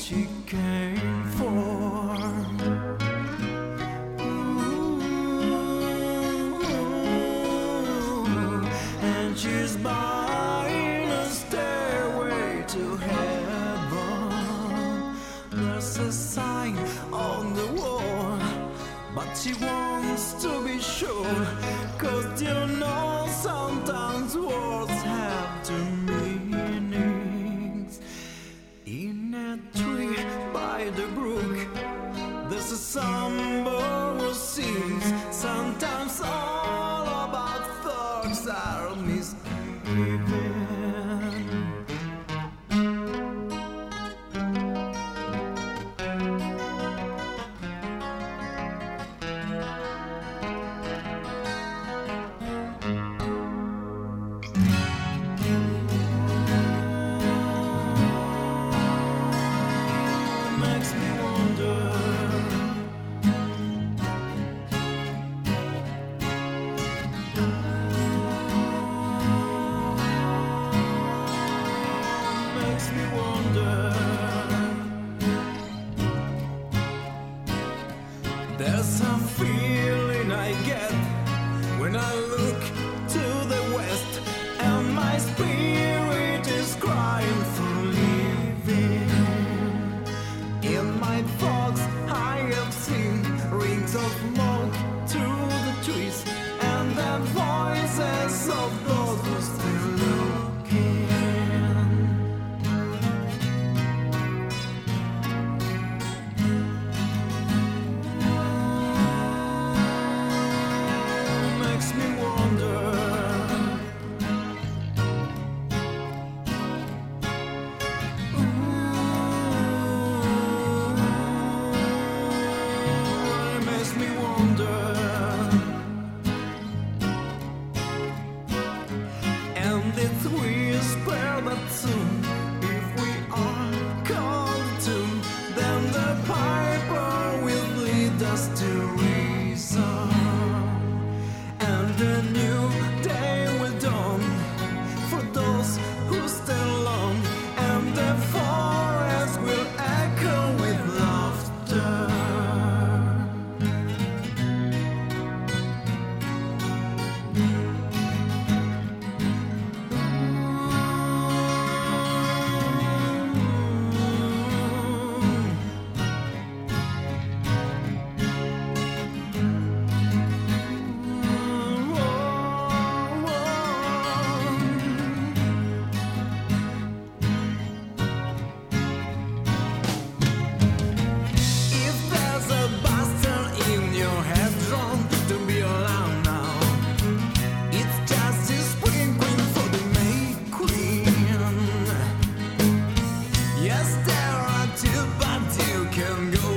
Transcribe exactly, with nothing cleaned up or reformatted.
she came for. Ooh, and she's buying a stairway to heaven. There's a sign on the wall, but she wants to be sure, 'cause you know sometimes words have two meanings. In a tree by the brook, there's a somber who sings. Sometimes all about thugs are misgiven. Makes me wonder. Makes me wonder. There's a feeling I get when I look to the west, and my spirit is crying for living. In my thoughts I have seen rings of smoke through the trees, and the voices of those who still looking. Makes me wonder. Makes me wonder. And it's whisper that soon, if we are called to, then the piper will lead us to reason, and a new day will dawn for those who stand alone, and the forest will echo with laughter. If there's a bastard in your headstrong, don't be alarmed now. It's just a spring queen for the May Queen. Yes, there are two, but you can go